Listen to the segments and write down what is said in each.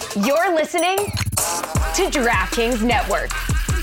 You're listening to DraftKings Network.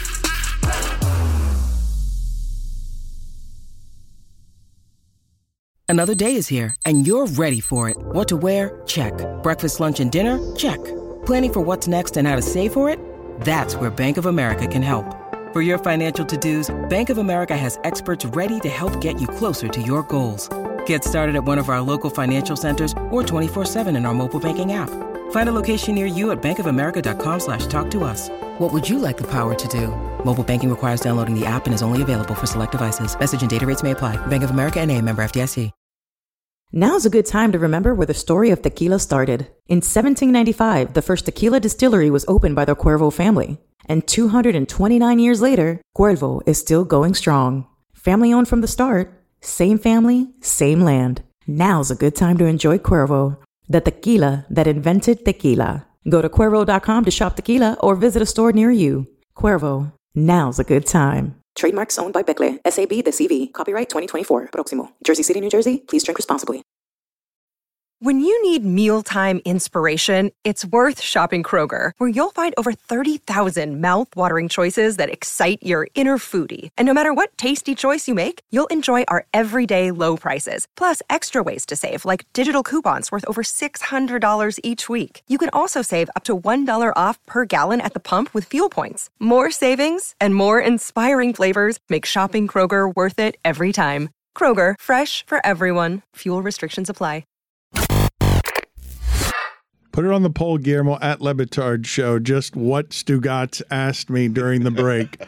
Another day is here, and you're ready for it. What to wear? Check. Breakfast, lunch, and dinner? Check. Planning for what's next and how to save for it? That's where Bank of America can help. For your financial to-dos, Bank of America has experts ready to help get you closer to your goals. Get started at one of our local financial centers or 24/7 in our mobile banking app. Find a location near you at bankofamerica.com/talktous. What would you like the power to do? Mobile banking requires downloading the app and is only available for select devices. Message and data rates may apply. Bank of America N.A., member FDIC. Now's a good time to remember where the story of tequila started. In 1795, the first tequila distillery was opened by the Cuervo family. And 229 years later, Cuervo is still going strong. Family owned from the start, same family, same land. Now's a good time to enjoy Cuervo, the tequila that invented tequila. Go to Cuervo.com to shop tequila or visit a store near you. Cuervo, now's a good time. Trademarks owned by Becle, SAB The CV. Copyright 2024. Proximo. Jersey City, New Jersey. Please drink responsibly. When you need mealtime inspiration, it's worth shopping Kroger, where you'll find over 30,000 mouth-watering choices that excite your inner foodie. And no matter what tasty choice you make, you'll enjoy our everyday low prices, plus extra ways to save, like digital coupons worth over $600 each week. You can also save up to $1 off per gallon at the pump with fuel points. More savings and more inspiring flavors make shopping Kroger worth it every time. Kroger, fresh for everyone. Fuel restrictions apply. Put it on the poll, Guillermo, at Le Batard Show, just what Stugotz asked me during the break.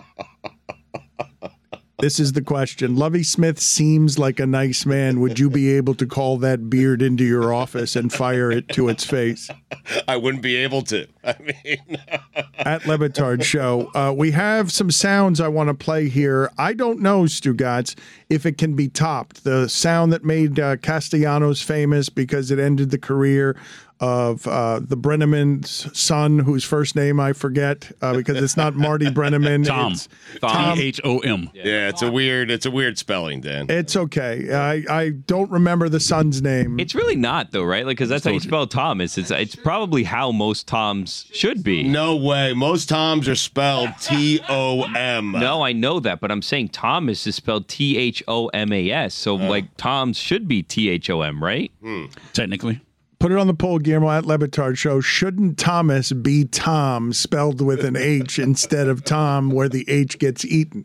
This is the question. Lovie Smith seems like a nice man. Would you be able to call that beard into your office and fire it to its face? I wouldn't be able to. I mean, at Le Batard Show, we have some sounds I want to play here. I don't know, Stugotz, if it can be topped. The sound that made Castellanos famous because it ended the career of the Brenneman's son, whose first name I forget because it's not Marty Brenneman. Tom. It's Tom. T-H-O-M. Yeah, it's a weird spelling, Dan. It's okay. I don't remember the son's name. It's really not, though, right? Like, because that's how you spell Thomas. It's probably how most Toms should be. No way. Most Toms are spelled T-O-M. No, I know that, but I'm saying Thomas is spelled T-H-O-M-A-S. So, like, Toms should be T-H-O-M, right? Technically. Put it on the poll, Guillermo, at Le Batard Show. Shouldn't Thomas be Tom, spelled with an H instead of Tom, where the H gets eaten?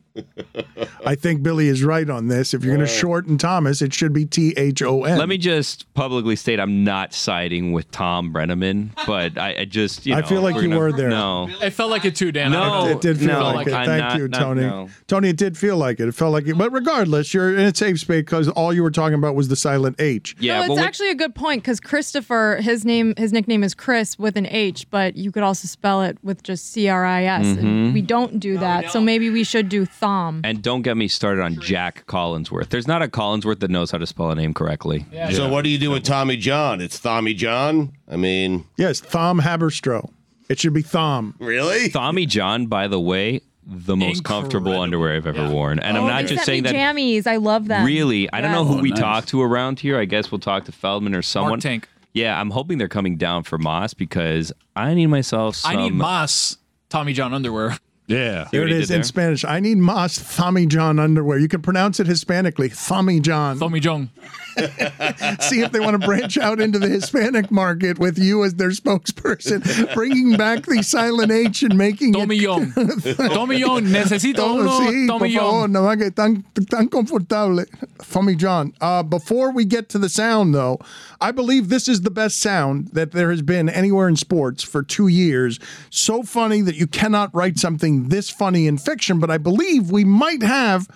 I think Billy is right on this. If you're going to shorten Thomas, it should be T-H-O-N. Let me just publicly state I'm not siding with Tom Brenneman, but I just, I feel like you were there. No. It felt like it too, Dan. No. It did feel like it. Thank you, Tony. No. Tony, it did feel like it. It felt like it. But regardless, you're in a safe space because all you were talking about was the silent H. Yeah, no, it's actually a good point because Christopher, his nickname is Chris with an H, but you could also spell it with just C-R-I-S. Mm-hmm. And we don't do that, so maybe we should do Thom. And don't get me started on Jack Collinsworth. There's not a Collinsworth that knows how to spell a name correctly. Yeah. So what do you do with Tommy John? It's Tommy John? I mean... Yes, Thom Haberstroh. It should be Thom. Really? Tommy John, by the way, the most comfortable underwear I've ever worn. And I'm not just saying that. Jammies, I love them. Really? I don't know who we nice. talk to around here. I guess we'll talk to Feldman or someone. Mark Tank. Yeah, I'm hoping they're coming down for Moss because I need myself some... I need Moss Tommy John underwear. Yeah. There it is in Spanish. I need Moss Tommy John underwear. You can pronounce it Hispanically. Tommy John. Tommy John. See if they want to branch out into the Hispanic market with you as their spokesperson, bringing back the silent H and making Tommy John. Tommy John. Necesito uno. Sí, Tommy por favor, John. no va que tan confortable. Tommy John. Before we get to the sound, though, I believe this is the best sound that there has been anywhere in sports for 2 years. So funny that you cannot write something this funny in fiction, but I believe we might have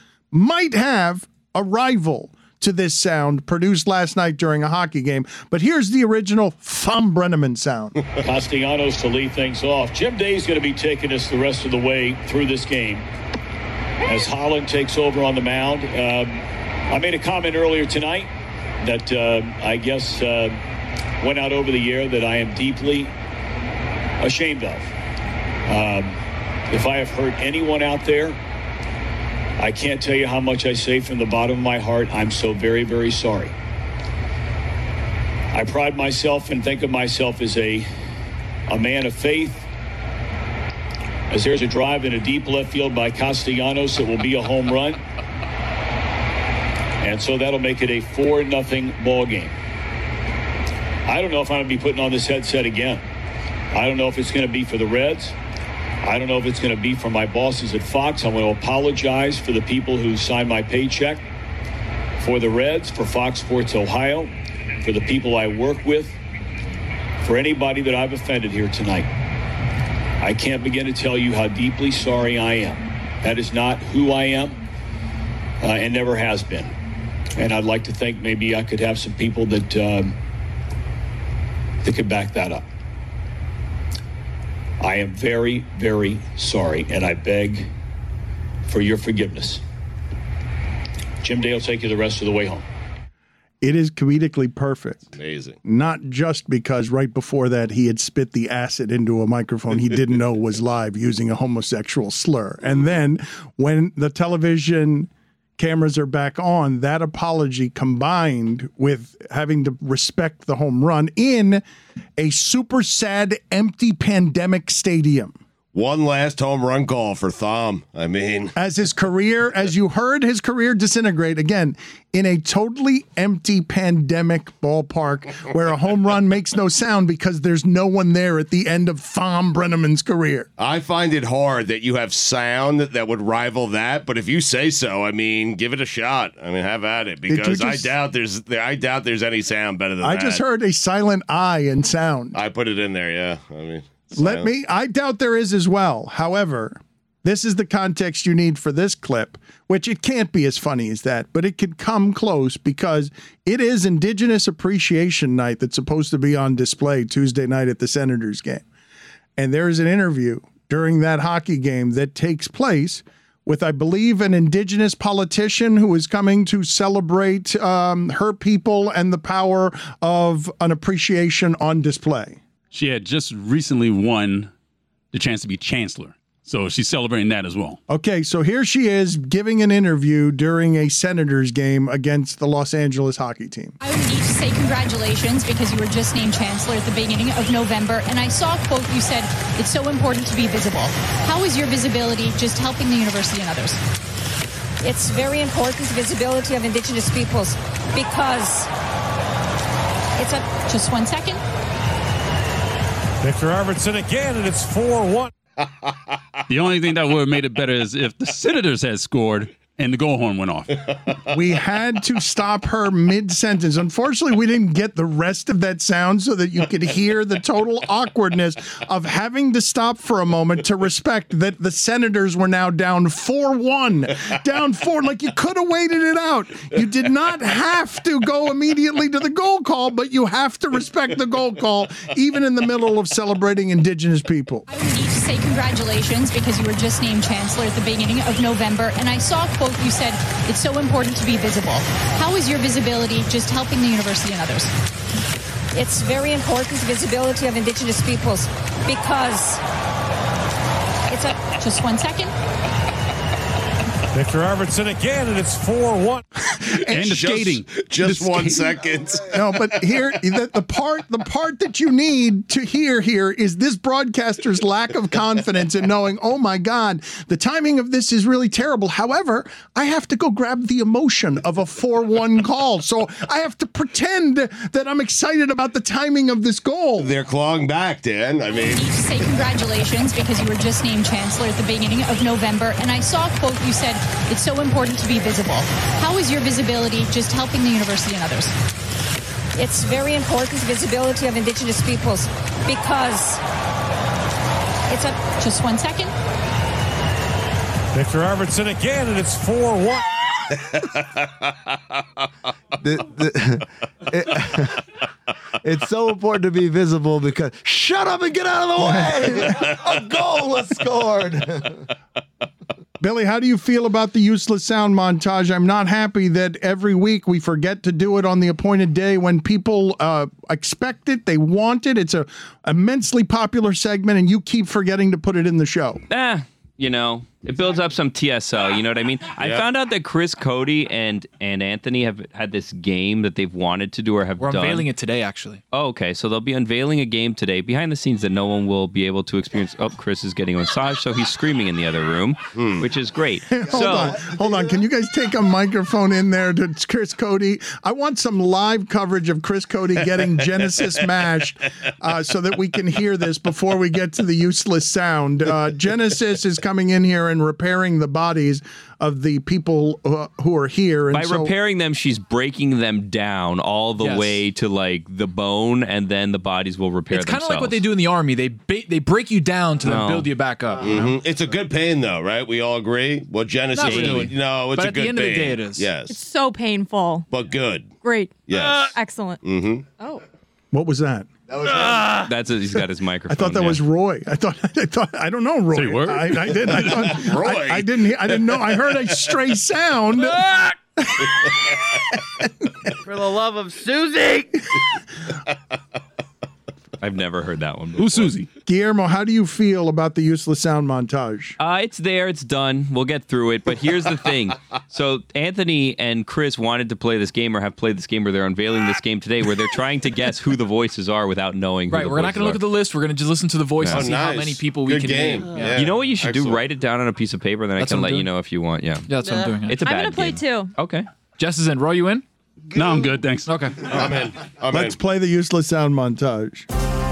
a rival to this sound produced last night during a hockey game. But here's the original Thom Brenneman sound. Castellanos to lead things off. Jim Day's going to be taking us the rest of the way through this game as Holland takes over on the mound. I made a comment earlier tonight that I guess went out over the air that I am deeply ashamed of. If I have hurt anyone out there, I can't tell you how much I say from the bottom of my heart. I'm so very, very sorry. I pride myself and think of myself as a a man of faith. As there's a drive in a deep left field by Castellanos, it will be a home run. And so that'll make it a 4-0 ball game. I don't know if I'm going to be putting on this headset again. I don't know if it's going to be for the Reds. I don't know if it's going to be for my bosses at Fox. I'm going to apologize for the people who signed my paycheck, for the Reds, for Fox Sports Ohio, for the people I work with, for anybody that I've offended here tonight. I can't begin to tell you how deeply sorry I am. That is not who I am, and never has been. And I'd like to think maybe I could have some people that could back that up. I am very, very sorry, and I beg for your forgiveness. Jim Day will take you the rest of the way home. It is comedically perfect. Amazing. Not just because right before that he had spit the acid into a microphone he didn't know was live using a homosexual slur. And then when the television cameras are back on, that apology combined with having to respect the home run in a super sad, empty pandemic stadium. One last home run call for Thom. I mean, as you heard his career disintegrate again in a totally empty pandemic ballpark where a home run makes no sound because there's no one there at the end of Thom Brennaman's career. I find it hard that you have sound that would rival that, but if you say so, I mean, give it a shot. I mean, have at it, because I doubt there's any sound better than that. I just heard a silent I in sound. I put it in there, yeah. I mean, I doubt there is as well. However, this is the context you need for this clip, which it can't be as funny as that, but it could come close because it is Indigenous Appreciation Night that's supposed to be on display Tuesday night at the Senators game. And there is an interview during that hockey game that takes place with, I believe, an Indigenous politician who is coming to celebrate her people and the power of an appreciation on display. She had just recently won the chance to be chancellor, so she's celebrating that as well. Okay, so here she is giving an interview during a Senators game against the Los Angeles hockey team. I would need to say congratulations because you were just named chancellor at the beginning of November, and I saw a quote you said, "It's so important to be visible." How is your visibility just helping the university and others? It's very important, visibility of Indigenous peoples, because it's a... Just 1 second. Victor Arvidsson again, and it's 4-1. The only thing that would have made it better is if the Senators had scored and the goal horn went off. We had to stop her mid-sentence. Unfortunately, we didn't get the rest of that sound so that you could hear the total awkwardness of having to stop for a moment to respect that the Senators were now down 4-1. Down 4, like you could have waited it out. You did not have to go immediately to the goal call, but you have to respect the goal call, even in the middle of celebrating Indigenous people. I would need to say congratulations because you were just named chancellor at the beginning of November, and I saw a quote you said, "It's so important to be visible." How is your visibility just helping the university and others? It's very important, visibility of Indigenous peoples, because it's a... Just 1 second. Victor Arvidsson again, and it's 4-1. And the skating. Just 1 second. No, but here, the part that you need to hear here is this broadcaster's lack of confidence in knowing, oh my God, the timing of this is really terrible. However, I have to go grab the emotion of a 4-1 call. So I have to pretend that I'm excited about the timing of this goal. They're clawing back, Dan. I mean, I need to say congratulations because you were just named chancellor at the beginning of November, and I saw a quote you said, "It's so important to be visible." How is your visibility just helping the university and others? It's very important, visibility of Indigenous peoples, because it's a... Just 1 second. Victor Arvidsson again, and it's 4-1. It's so important to be visible because shut up and get out of the way. A goal was scored. Billy, how do you feel about the useless sound montage? I'm not happy that every week we forget to do it on the appointed day when people expect it, they want it. It's a immensely popular segment, and you keep forgetting to put it in the show. You know, It builds up some TSL, you know what I mean? I found out that Chris Cody and Anthony have had this game that they've wanted to do or have We're done. unveiling it today, actually. Oh, okay. So they'll be unveiling a game today behind the scenes that no one will be able to experience. Oh, Chris is getting a massage, so he's screaming in the other room, which is great. Hold on. Can you guys take a microphone in there to Chris Cody? I want some live coverage of Chris Cody getting Genesis mashed so that we can hear this before we get to the useless sound. Genesis is coming in here and repairing the bodies of the people who are here. And By repairing them, she's breaking them down all the way to like the bone, and then the bodies will repair It's themselves. kind of like what they do in the army. They break you down to then build you back up. You know? It's a good pain, though, right? We all agree. What Genesis Not is really. doing. No, it's But a at the good end of pain. the day, it is. Yes, It's so painful. but good. Great. Yes. Excellent. Mm-hmm. Oh. What was that? He's got his microphone. I thought that was Roy. I thought I don't know Roy. Say what? I didn't. I thought, Roy. I didn't know. I heard a stray sound. For the love of Susie. I've never heard that one before. Who's Susie? Guillermo, how do you feel about the useless sound montage? It's there. It's done. We'll get through it. But here's the thing. So Anthony and Chris wanted to play this game or have played this game where they're unveiling this game today where they're trying to guess who the voices are without knowing who Right, the we're not going to look at the list. We're going to just listen to the voice and see how many people we can name. Yeah. You know what you should do? Write it down on a piece of paper, then That's I can what I'm let you doing. know if you want. Yeah, That's what I'm doing. It's a I'm bad going to play game. too. Okay. Jess is in. Roy, you in? No, I'm good. Thanks. Okay. I'm in. Let's play the useless sound montage.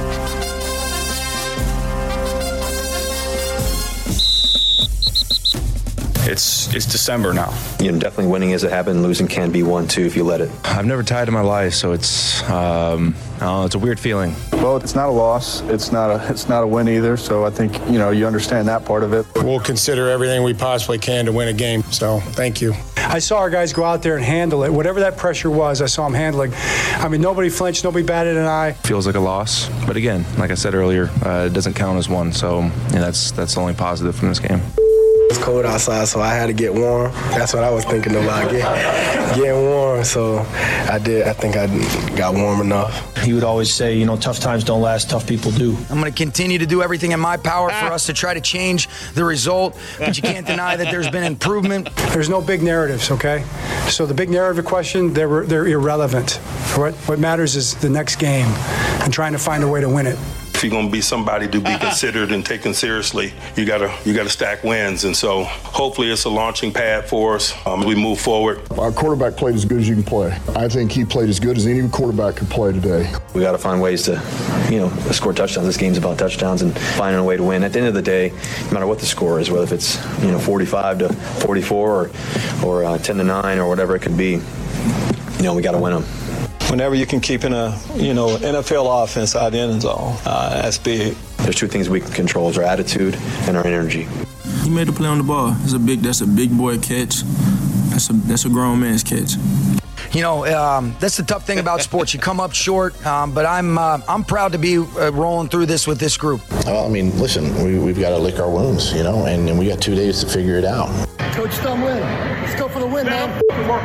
It's December now. You know, definitely winning as it happened. Losing can be one too if you let it. I've never tied in my life, so it's a weird feeling. Well, it's not a loss. It's not a win either. So I think you understand that part of it. We'll consider everything we possibly can to win a game. So thank you. I saw our guys go out there and handle it. Whatever that pressure was, I saw them handling. I mean, nobody flinched, nobody batted an eye. Feels like a loss, but again, like I said earlier, it doesn't count as one. So that's the only positive from this game. It's cold outside, so I had to get warm. That's what I was thinking about, getting warm. So I did. I think I got warm enough. He would always say, tough times don't last, tough people do. I'm going to continue to do everything in my power for us to try to change the result, but you can't deny that there's been improvement. There's no big narratives, okay? So the big narrative question, they're irrelevant. What matters is the next game and trying to find a way to win it. If you're going to be somebody to be considered and taken seriously, you gotta stack wins. And so hopefully it's a launching pad for us as we move forward. Our quarterback played as good as you can play. I think he played as good as any quarterback could play today. We got to find ways to, score touchdowns. This game's about touchdowns and finding a way to win. At the end of the day, no matter what the score is, whether if it's 45 to 44 or 10 to 9 or whatever it could be, we got to win them. Whenever you can keep in a NFL offense out of the end zone, that's big. There's two things we can control: is our attitude and our energy. He made the play on the ball. That's a big boy catch. That's a grown man's catch. That's the tough thing about sports. You come up short, but I'm proud to be rolling through this with this group. Well, I mean, listen, we've got to lick our wounds, and we got 2 days to figure it out. Coach, Stum win. Let's go for the win, man.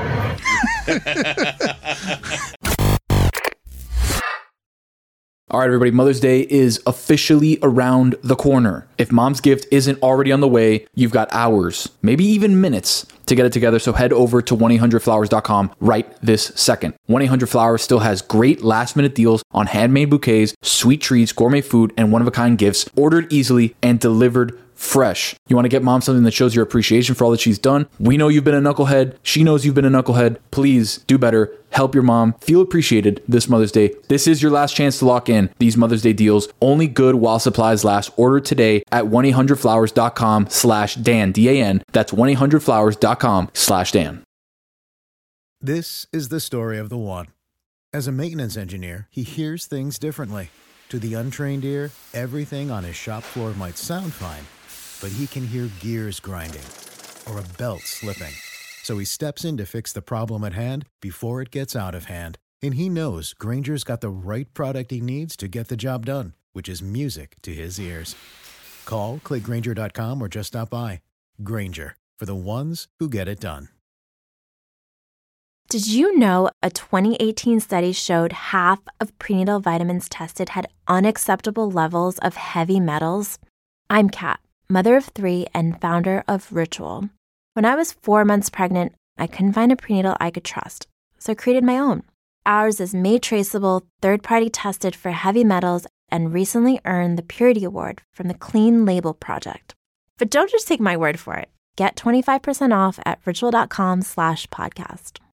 All right, everybody, Mother's Day is officially around the corner. If mom's gift isn't already on the way, you've got hours, maybe even minutes to get it together. So head over to 1-800-Flowers.com right this second. 1-800-Flowers still has great last-minute deals on handmade bouquets, sweet treats, gourmet food, and one-of-a-kind gifts ordered easily and delivered fresh. You want to get mom something that shows your appreciation for all that she's done? We know you've been a knucklehead. She knows you've been a knucklehead. Please do better. Help your mom feel appreciated this Mother's Day. This is your last chance to lock in these Mother's Day deals. Only good while supplies last. Order today at 1-800-Flowers.com/Dan, D-A-N. That's 1-800-Flowers.com/Dan. This is the story of the one. As a maintenance engineer, he hears things differently. To the untrained ear, everything on his shop floor might sound fine, but he can hear gears grinding or a belt slipping. So he steps in to fix the problem at hand before it gets out of hand. And he knows Grainger's got the right product he needs to get the job done, which is music to his ears. Call, click Grainger.com, or just stop by. Grainger, for the ones who get it done. Did you know a 2018 study showed half of prenatal vitamins tested had unacceptable levels of heavy metals? I'm Kat. mother of 3 and founder of Ritual. When I was 4 months pregnant, I couldn't find a prenatal I could trust, so I created my own. Ours is made traceable, third-party tested for heavy metals, and recently earned the Purity Award from the Clean Label Project. But don't just take my word for it. Get 25% off at ritual.com/podcast.